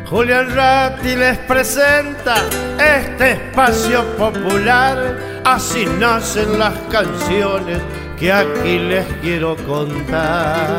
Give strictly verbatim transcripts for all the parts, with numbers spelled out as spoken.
Julián Ratti les presenta este espacio popular. Así nacen las canciones que aquí les quiero contar.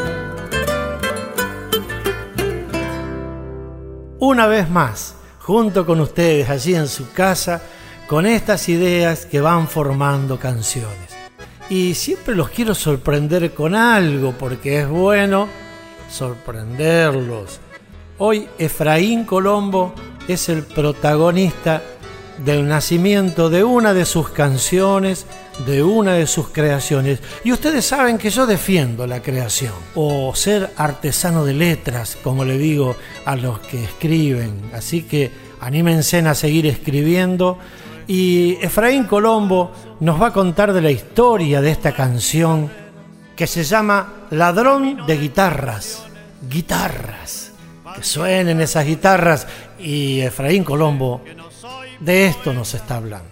Una vez más, junto con ustedes allí en su casa, con estas ideas que van formando canciones. Y siempre los quiero sorprender con algo, porque es bueno sorprenderlos. Hoy Efraín Colombo es el protagonista del nacimiento de una de sus canciones, de una de sus creaciones. Y ustedes saben que yo defiendo la creación, o ser artesano de letras, como le digo a los que escriben. Así que anímense a seguir escribiendo. Y Efraín Colombo nos va a contar de la historia de esta canción que se llama Ladrón de Guitarras. Guitarras. Que suenen esas guitarras, y Efraín Colombo de esto nos está hablando.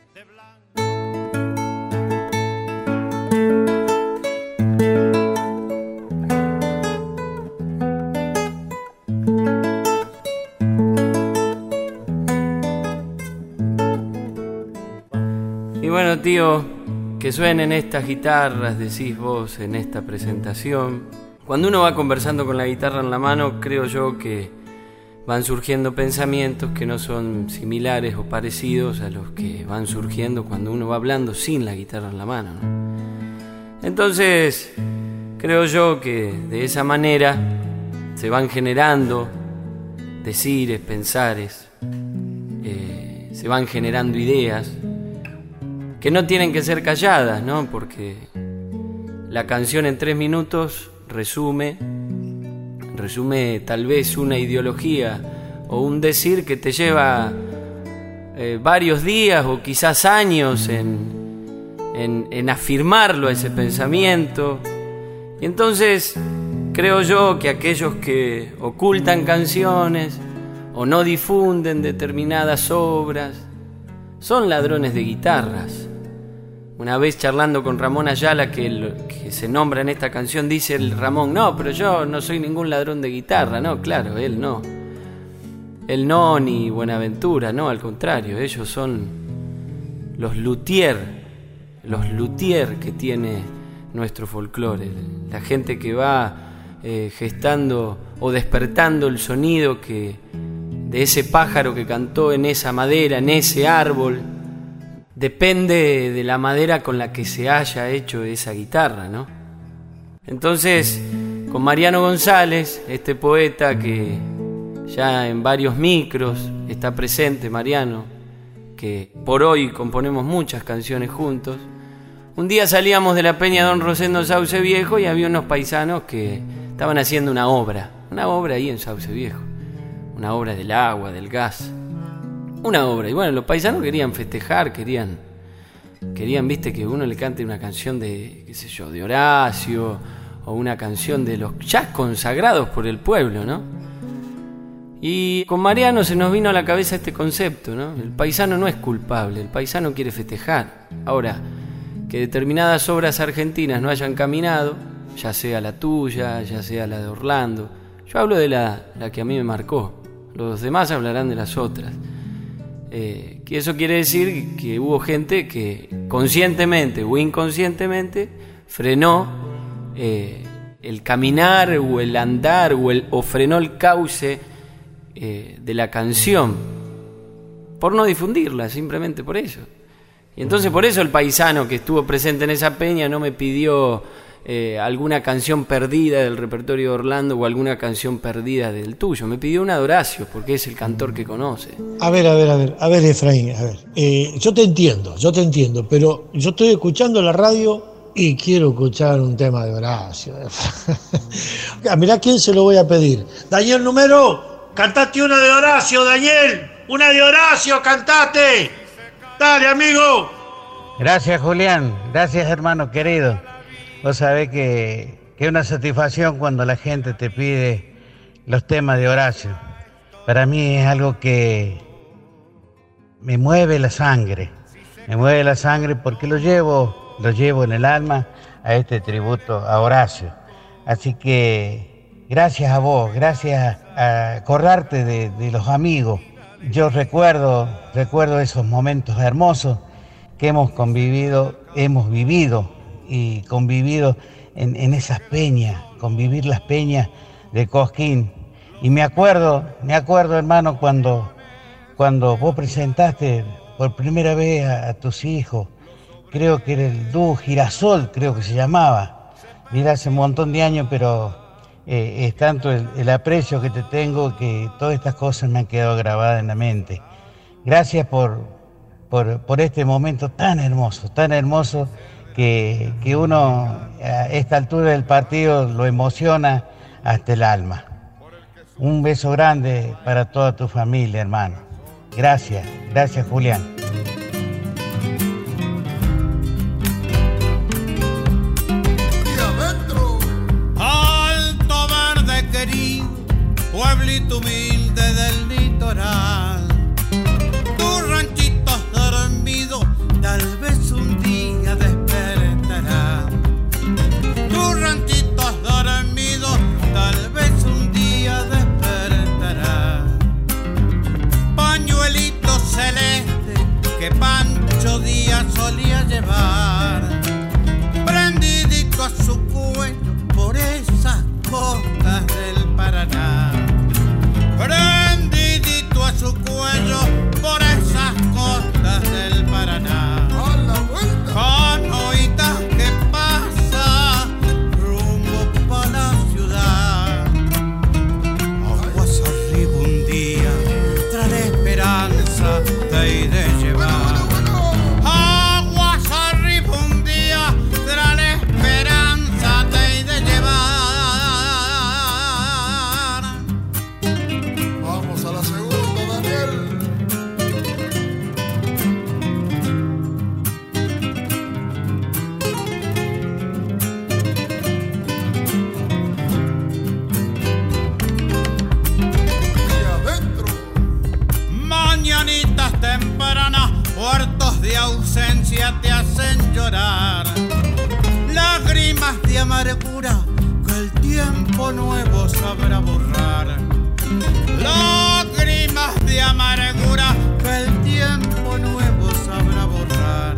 Y bueno, tío, que suenen estas guitarras, decís vos en esta presentación. Cuando uno va conversando con la guitarra en la mano, creo yo que van surgiendo pensamientos que no son similares o parecidos a los que van surgiendo cuando uno va hablando sin la guitarra en la mano, ¿no? Entonces, creo yo que de esa manera se van generando decires, pensares, eh, se van generando ideas que no tienen que ser calladas, ¿no? Porque la canción en tres minutos resume, resume tal vez una ideología o un decir que te lleva eh, varios días o quizás años en, en, en afirmarlo, ese pensamiento. Y entonces creo yo que aquellos que ocultan canciones o no difunden determinadas obras son ladrones de guitarras. Una vez charlando con Ramón Ayala, que, el, que se nombra en esta canción, dice el Ramón, no, pero yo no soy ningún ladrón de guitarra. No, claro, él no. Él no, ni Buenaventura, no, al contrario, ellos son los luthier, los luthier que tiene nuestro folclore. La gente que va eh, gestando o despertando el sonido que, de ese pájaro que cantó en esa madera, en ese árbol. Depende de la madera con la que se haya hecho esa guitarra, ¿no? Entonces, con Mariano González, este poeta que ya en varios micros está presente, Mariano, que por hoy componemos muchas canciones juntos, un día salíamos de la Peña Don Rosendo Sauce Viejo y había unos paisanos que estaban haciendo una obra, una obra ahí en Sauce Viejo, una obra del agua, del gas. Una obra, y bueno, los paisanos querían festejar, querían, querían, viste, que uno le cante una canción de, qué sé yo, de Horacio, o una canción de los ya consagrados por el pueblo, ¿no? Y con Mariano se nos vino a la cabeza este concepto, ¿no? El paisano no es culpable, el paisano quiere festejar. Ahora, que determinadas obras argentinas no hayan caminado, ya sea la tuya, ya sea la de Orlando, yo hablo de la, la que a mí me marcó, los demás hablarán de las otras. Eh, que eso quiere decir que hubo gente que conscientemente o inconscientemente frenó eh, el caminar o el andar o, el, o frenó el cauce eh, de la canción por no difundirla, simplemente por eso. Y entonces por eso el paisano que estuvo presente en esa peña no me pidió eh, alguna canción perdida del repertorio de Orlando o alguna canción perdida del tuyo. Me pidió una de Horacio, porque es el cantor que conoce. A ver, a ver, a ver, a ver, Efraín, a ver. Eh, yo te entiendo, yo te entiendo, pero yo estoy escuchando la radio y quiero escuchar un tema de Horacio. Mirá quién se lo voy a pedir. Daniel Numero, cantate una de Horacio, Daniel. Una de Horacio, cantate. Dale, amigo. Gracias, Julián. Gracias, hermano querido. Vos sabés que, que es una satisfacción cuando la gente te pide los temas de Horacio. Para mí es algo que me mueve la sangre. Me mueve la sangre porque lo llevo, lo llevo en el alma a este tributo a Horacio. Así que gracias a vos, gracias a acordarte de, de los amigos. Yo recuerdo, recuerdo esos momentos hermosos que hemos convivido, hemos vivido y convivido en, en esas peñas, convivir las peñas de Cosquín. Y me acuerdo, me acuerdo, hermano, cuando, cuando vos presentaste por primera vez a, a tus hijos, creo que era el dúo Girasol, creo que se llamaba. Mira, hace un montón de años, pero eh, es tanto el, el aprecio que te tengo que todas estas cosas me han quedado grabadas en la mente. Gracias por, por, por este momento tan hermoso, tan hermoso que, que uno a esta altura del partido lo emociona hasta el alma. Un beso grande para toda tu familia, hermano. Gracias, gracias, Julián. Alto Verde querido, pueblito humilde del litoral. Tu ranchito dormido, tal vez un día despertará. Tu ranchito dormido, tal vez un día despertará. Pañuelito celeste que Pancho Díaz solía llevar, prendidito a su cuello por esas costas del Paraná. Prendidito a su cuello por esas costas del Paraná. Canoitas que pasa rumbo pa' la ciudad. Aguas arriba un día, trae la esperanza de ir de llevar. Aguas arriba un día, trae la esperanza de ir de llevar. Vamos a la segunda, Daniel. Mañanitas tempranas, puertos de ausencia te hacen llorar. Lágrimas de amargura que el tiempo nuevo sabrá borrar. Lágrimas de amargura que el tiempo nuevo sabrá borrar.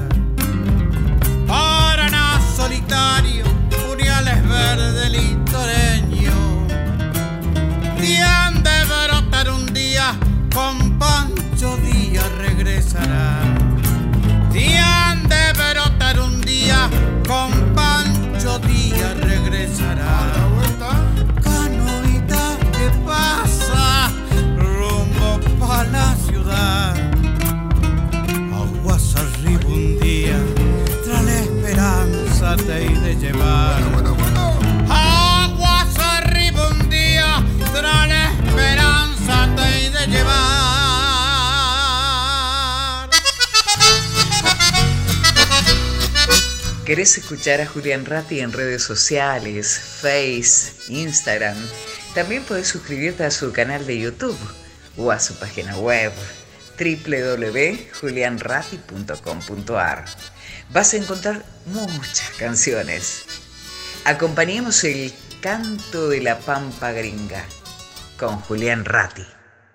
Paraná solitario, Uriales verde litoreño, y han de brotar un día, con Pancho Díaz regresará. Y han de brotar un día, con Pancho Díaz regresará. Canoita que pasa rumbo pa' la ciudad. Aguas arriba un día, trae la esperanza te he de llevar. Aguas arriba un día, trae la esperanza te he de llevar. ¿Querés escuchar a Julián Ratti en redes sociales, Face, Instagram? También podés suscribirte a su canal de YouTube o a su página web doble u doble u doble u punto julian ratti punto com punto a r. Vas a encontrar muchas canciones. Acompañemos el canto de la pampa gringa con Julián Ratti.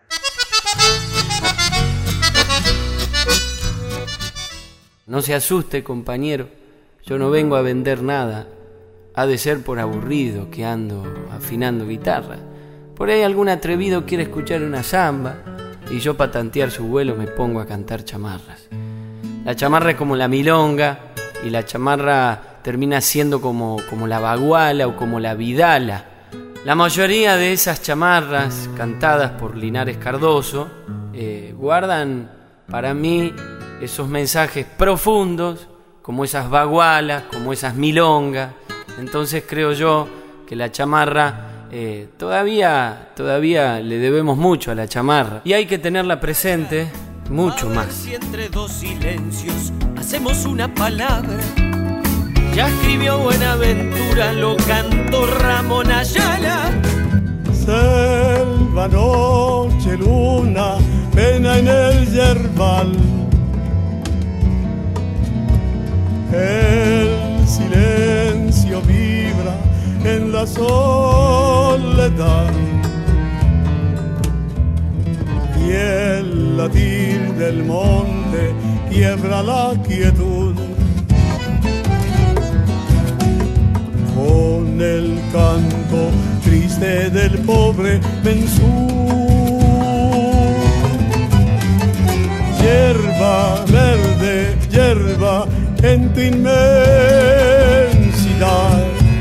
No se asuste, compañero, yo no vengo a vender nada. Ha de ser por aburrido que ando afinando guitarra. Por ahí algún atrevido quiere escuchar una samba y yo para tantear su vuelo me pongo a cantar chamarras. La chamarra es como la milonga y la chamarra termina siendo como, como la baguala o como la vidala. La mayoría de esas chamarras cantadas por Linares Cardoso eh, guardan para mí esos mensajes profundos, como esas bagualas, como esas milongas. Entonces creo yo que la chamarra eh, todavía, todavía le debemos mucho a la chamarra y hay que tenerla presente mucho más. Si entre dos silencios hacemos una palabra, ya escribió Buenaventura, lo cantó Ramón Ayala. Selva, noche, luna, pena en el yerbal. El silencio vibra en la soledad. latir del monte quiebra la quietud. Con el canto triste del pobre Mensú. Hierba verde, hierba en tu inmensidad.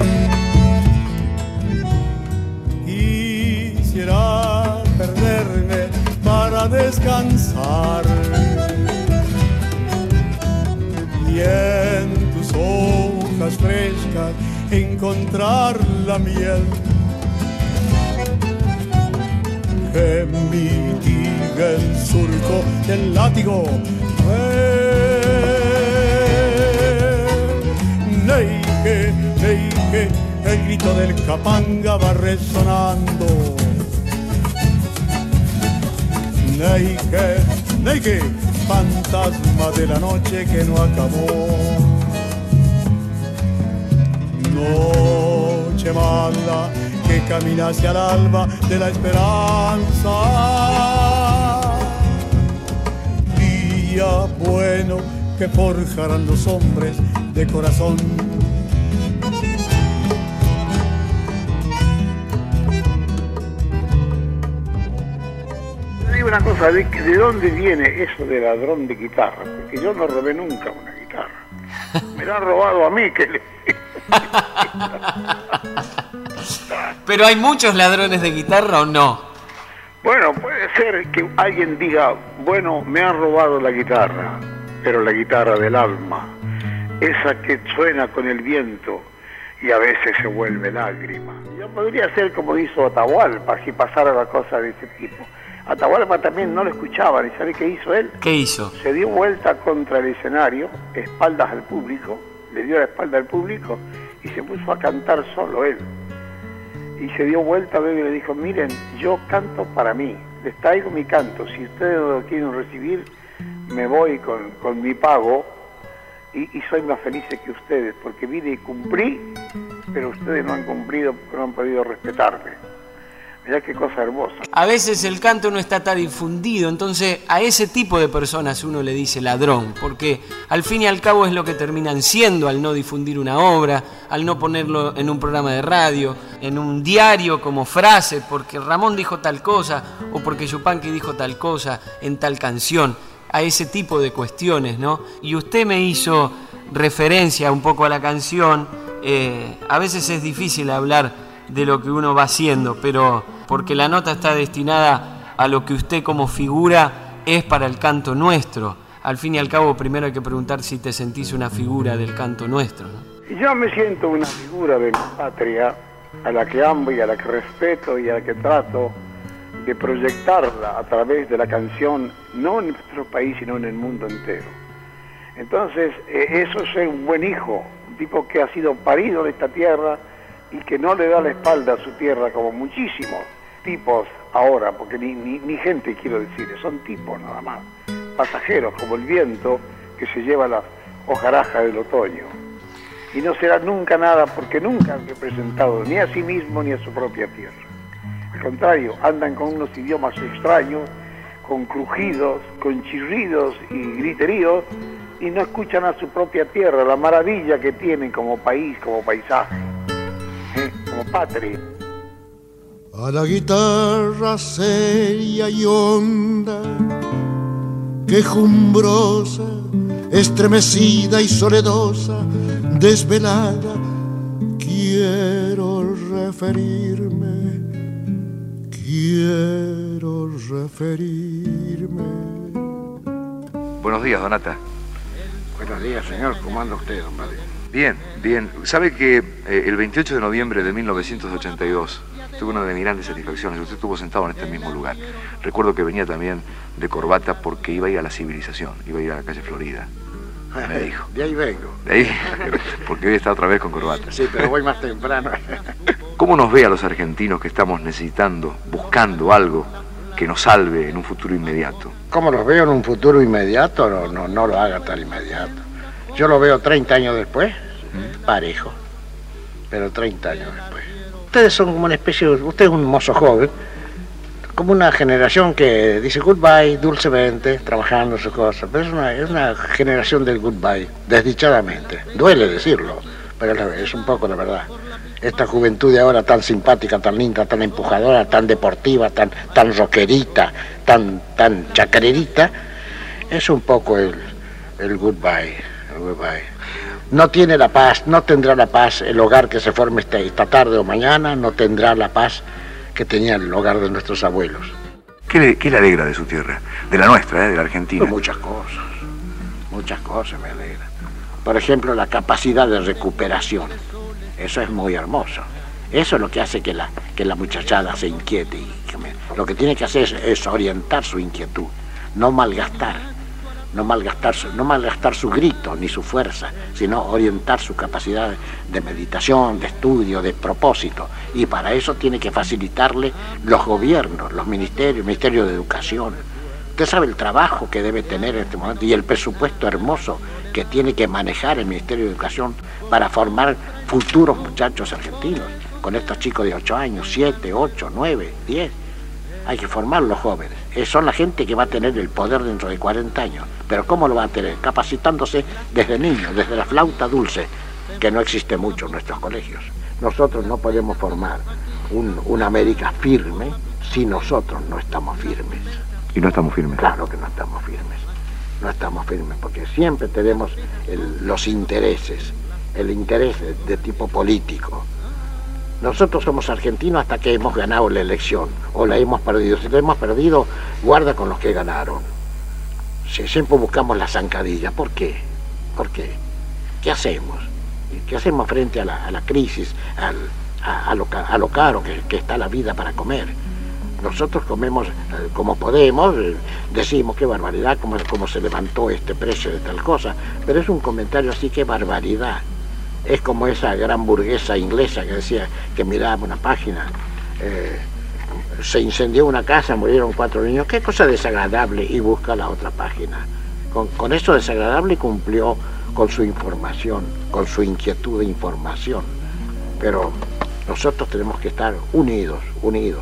Quisiera perderme para descansar y en tus hojas frescas encontrar la miel que mitiga el surco del látigo. Neike, neike, el grito del capanga va resonando. Neike, neike, fantasma de la noche que no acabó. Noche mala que camina hacia el alba de la esperanza. Día bueno que forjarán los hombres de corazón. Te digo una cosa, ¿de, ¿de dónde viene eso de ladrón de guitarra? Porque yo no robé nunca una guitarra. Me la han robado a mí, que le... ¿Pero hay muchos ladrones de guitarra o no? Bueno, puede ser que alguien diga, bueno, me han robado la guitarra, pero la guitarra del alma, esa que suena con el viento y a veces se vuelve lágrima. Yo podría ser como hizo Atahualpa, si pasara la cosa de ese tipo. Atahualpa también no lo escuchaban, ¿y sabe qué hizo él? ¿Qué hizo? Se dio vuelta contra el escenario, espaldas al público, le dio la espalda al público y se puso a cantar solo él. Y se dio vuelta luego y le dijo, miren, yo canto para mí, les traigo mi canto, si ustedes no lo quieren recibir, me voy con, con mi pago y, y soy más feliz que ustedes, porque vine y cumplí, pero ustedes no han cumplido porque no han podido respetarme. Mirá qué cosa hermosa. A veces el canto no está tan difundido, entonces a ese tipo de personas uno le dice ladrón, porque al fin y al cabo es lo que terminan siendo al no difundir una obra, al no ponerlo en un programa de radio, en un diario como frase, porque Ramón dijo tal cosa o porque Yupanqui dijo tal cosa en tal canción, a ese tipo de cuestiones, ¿no? Y usted me hizo referencia un poco a la canción, eh, a veces es difícil hablar de lo que uno va haciendo, pero porque la nota está destinada a lo que usted como figura es para el canto nuestro. Al fin y al cabo, primero hay que preguntar si te sentís una figura del canto nuestro, ¿no? Yo me siento una figura de mi patria, a la que amo y a la que respeto y a la que trato de proyectarla a través de la canción, no en nuestro país, sino en el mundo entero. Entonces, eh, eso es ser un buen hijo, un tipo que ha sido parido de esta tierra y que no le da la espalda a su tierra como muchísimos tipos ahora, porque ni, ni, ni gente quiero decir, son tipos nada más, pasajeros como el viento que se lleva las hojarajas del otoño. Y no será nunca nada porque nunca han representado ni a sí mismo ni a su propia tierra. Al contrario, andan con unos idiomas extraños, con crujidos, con chirridos y griteríos, y no escuchan a su propia tierra, la maravilla que tienen como país, como paisaje. Como patria. A la guitarra seria y honda, quejumbrosa, estremecida y soledosa, desvelada, quiero referirme, quiero referirme. Buenos días, Donata. Buenos días, señor. ¿Cómo anda usted, don Padre? Bien, bien. ¿Sabe que eh, el veintiocho de noviembre de mil novecientos ochenta y dos tuve una de mis grandes satisfacciones? Usted estuvo sentado en este mismo lugar. Recuerdo que venía también de corbata porque iba a ir a la civilización, iba a ir a la calle Florida. Me dijo. De ahí vengo. De ahí, porque hoy está otra vez con corbata. Sí, pero voy más temprano. ¿Cómo nos ve a los argentinos que estamos necesitando, buscando algo que nos salve en un futuro inmediato? ¿Cómo los veo en un futuro inmediato? No, no, no lo haga tan inmediato. Yo lo veo treinta años después, parejo, pero treinta años después. Ustedes son como una especie de... Usted es un mozo joven, como una generación que dice goodbye dulcemente, trabajando sus cosas, pero es una, es una generación del goodbye, desdichadamente. Duele decirlo, pero es un poco la verdad. Esta juventud de ahora tan simpática, tan linda, tan empujadora, tan deportiva, tan, tan rockerita, tan, tan chacarerita, es un poco el, el goodbye, el goodbye. No tiene la paz, no tendrá la paz el hogar que se forme esta, esta tarde o mañana, no tendrá la paz que tenía el hogar de nuestros abuelos. ¿Qué le, qué le alegra de su tierra? De la nuestra, ¿eh? De la Argentina. Pues muchas cosas, muchas cosas me alegra. Por ejemplo, la capacidad de recuperación. Eso es muy hermoso. Eso es lo que hace que la, que la muchachada se inquiete. Y que me, lo que tiene que hacer es, es orientar su inquietud, no malgastar, no malgastar, su, no malgastar su grito ni su fuerza, sino orientar su capacidad de meditación, de estudio, de propósito. Y para eso tiene que facilitarle los gobiernos, los ministerios, el Ministerio de Educación. Usted sabe el trabajo que debe tener en este momento y el presupuesto hermoso que tiene que manejar el Ministerio de Educación para formar futuros muchachos argentinos, con estos chicos de ocho años, siete, ocho, nueve, diez. Hay que formar los jóvenes. Son la gente que va a tener el poder dentro de cuarenta años. Pero ¿cómo lo va a tener? Capacitándose desde niños, desde la flauta dulce, que no existe mucho en nuestros colegios. Nosotros no podemos formar un, una América firme si nosotros no estamos firmes. ¿Y no estamos firmes? Claro que no estamos firmes. No estamos firmes porque siempre tenemos el, los intereses, el interés de, de tipo político. Nosotros somos argentinos hasta que hemos ganado la elección o la hemos perdido. Si la hemos perdido, guarda con los que ganaron. Si siempre buscamos la zancadilla. ¿Por qué? ¿Por qué? ¿Qué hacemos? ¿Qué hacemos frente a la, a la crisis, al, a, a, lo, a lo caro que, que está la vida para comer? Nosotros comemos eh, como podemos, eh, decimos qué barbaridad, cómo, cómo se levantó este precio de tal cosa, pero es un comentario así, qué barbaridad. Es como esa gran burguesa inglesa que decía que miraba una página, eh, se incendió una casa, murieron cuatro niños, qué cosa desagradable, y busca la otra página. Con, con eso desagradable cumplió con su información, con su inquietud de información, pero nosotros tenemos que estar unidos, unidos.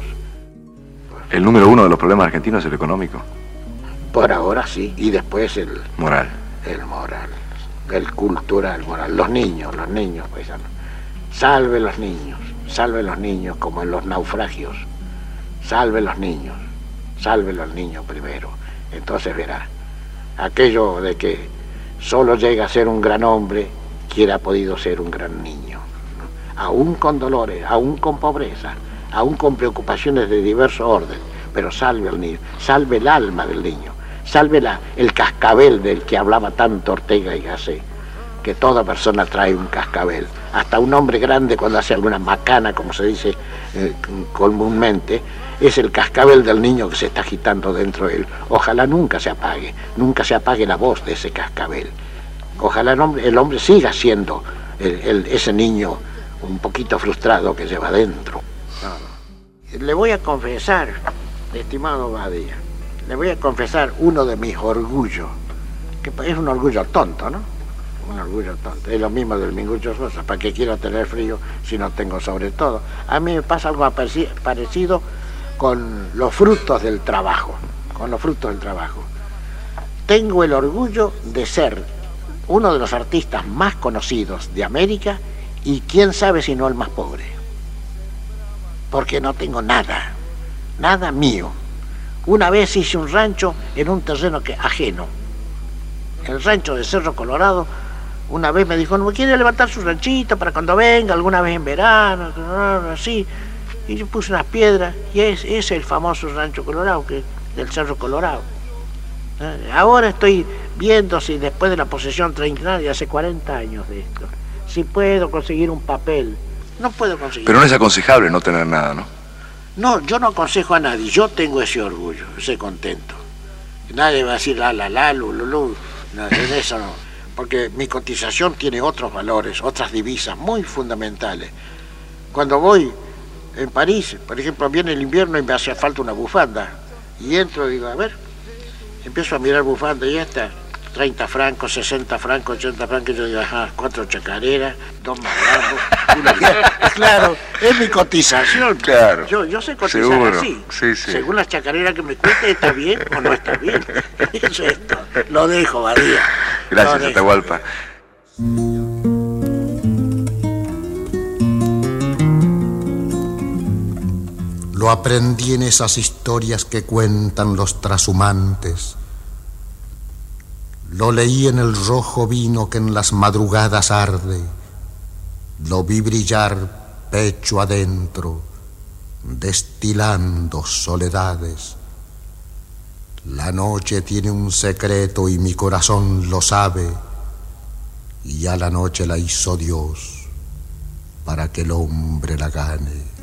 ¿El número uno de los problemas argentinos es el económico? Por ahora sí, y después el... Moral. El moral, el cultural, moral. Los niños, los niños, paisanos. Salve los niños, salve los niños como en los naufragios. Salve los niños, salve los niños primero. Entonces verá, aquello de que solo llega a ser un gran hombre, quien ha podido ser un gran niño. ¿No? Aún con dolores, aún con pobreza, aún con preocupaciones de diverso orden, pero salve al niño, salve el alma del niño, salve la, el cascabel del que hablaba tanto Ortega y Gasset, que toda persona trae un cascabel, hasta un hombre grande cuando hace alguna macana, como se dice eh, comúnmente, es el cascabel del niño que se está agitando dentro de él. Ojalá nunca se apague, nunca se apague la voz de ese cascabel. Ojalá el hombre, el hombre siga siendo el, el, ese niño un poquito frustrado que lleva dentro. Le voy a confesar, estimado Badía, le voy a confesar uno de mis orgullos, que es un orgullo tonto, ¿no? Un orgullo tonto. Es lo mismo del Mingucho Sosa, ¿para qué quiero tener frío si no tengo sobre todo? A mí me pasa algo parecido con los frutos del trabajo, con los frutos del trabajo. Tengo el orgullo de ser uno de los artistas más conocidos de América y quién sabe si no el más pobre. Porque no tengo nada, nada mío. Una vez hice un rancho en un terreno que, ajeno. El rancho de Cerro Colorado, una vez me dijo, ¿no quiere levantar su ranchito para cuando venga, alguna vez en verano, así? Y yo puse unas piedras, y es, es el famoso rancho Colorado, que, del Cerro Colorado. Ahora estoy viendo si después de la posesión trinitaria, hace cuarenta años de esto, si puedo conseguir un papel. No puedo conseguir. Pero no es aconsejable no tener nada, ¿no? No, yo no aconsejo a nadie. Yo tengo ese orgullo, ese contento. Nadie va a decir la, la, la, lu, lu, lu. No, en eso no. Porque mi cotización tiene otros valores, otras divisas muy fundamentales. Cuando voy en París, por ejemplo, viene el invierno y me hace falta una bufanda. Y entro y digo, a ver, empiezo a mirar bufanda y esta, treinta francos, sesenta francos, ochenta francos, yo digo, ajá, cuatro chacareras, dos marramos, una guitarra. Claro, es mi cotización. Claro. Yo, yo sé cotizar Seguro. así. Sí, sí. Según las chacareras que me cueste, ¿está bien o no está bien? Eso es todo. Lo dejo, Badía. Gracias, Lo dejo. Atahualpa. Lo aprendí en esas historias que cuentan los trashumantes. Lo leí en el rojo vino que en las madrugadas arde. Lo vi brillar pecho adentro, destilando soledades. La noche tiene un secreto y mi corazón lo sabe. Y a la noche la hizo Dios para que el hombre la gane.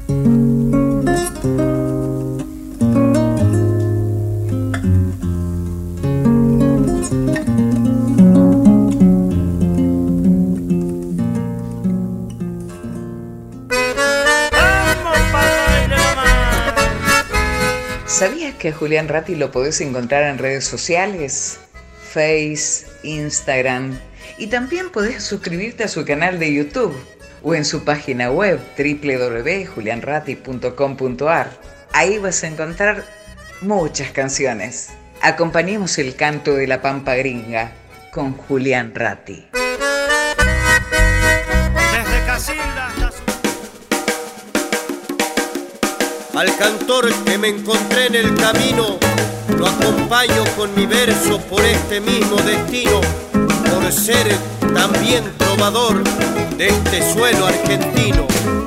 ¿Sabías que a Julián Ratti lo podés encontrar en redes sociales? Face, Instagram, y también podés suscribirte a su canal de YouTube o en su página web doble u doble u doble u punto julian ratti punto com punto a r. Ahí vas a encontrar muchas canciones. Acompañemos el canto de la Pampa Gringa con Julián Ratti. Desde Casilda hasta su... Al cantor que me encontré en el camino, lo acompaño con mi verso por este mismo destino, por ser también trovador de este suelo argentino.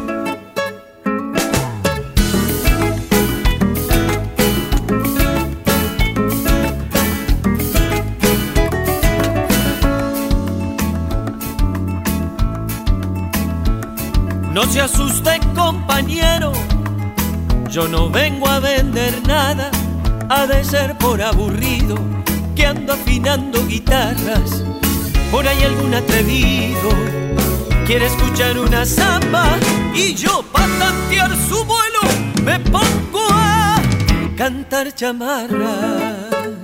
No se asuste, compañero, yo no vengo a vender nada, ha de ser por aburrido que ando afinando guitarras. Por ahí algún atrevido quiere escuchar una samba y yo pa' tantear su vuelo me pongo a cantar chamarras.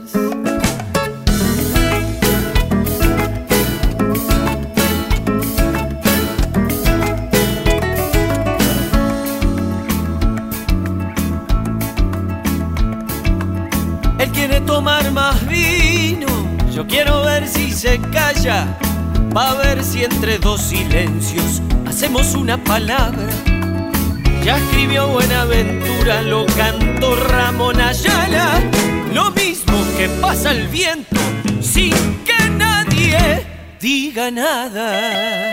Él quiere tomar más vino, yo quiero ver si se calla, pa' ver si entre dos silencios hacemos una palabra. Ya escribió Buenaventura, lo cantó Ramón Ayala, lo mismo que pasa el viento sin que nadie diga nada.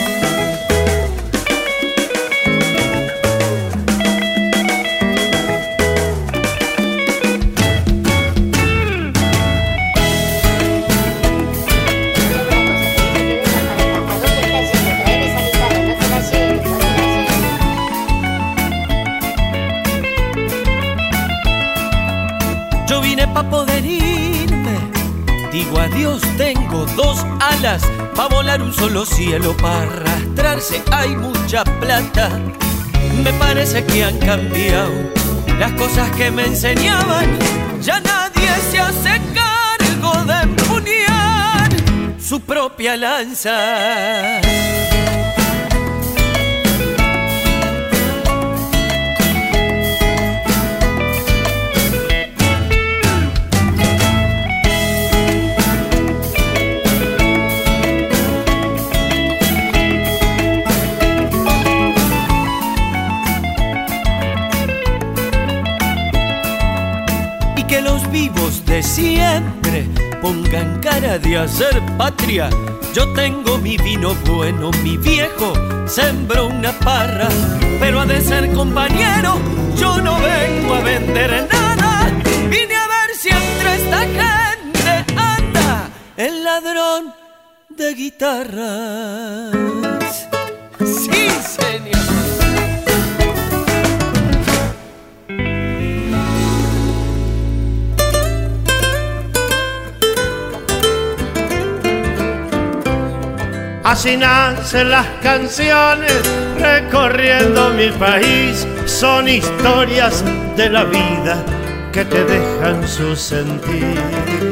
Pa' poder irme, digo adiós, tengo dos alas, pa' volar un solo cielo, pa' arrastrarse hay mucha plata. Me parece que han cambiado las cosas que me enseñaban, ya nadie se hace cargo de empuñar su propia lanza. Que los vivos de siempre pongan cara de hacer patria. Yo tengo mi vino bueno, mi viejo sembró una parra, pero ha de ser compañero, yo no vengo a vender nada. Vine a ver si entre esta gente anda el ladrón de guitarras. Sí, señor. Así nacen las canciones recorriendo mi país, son historias de la vida que te dejan su sentir.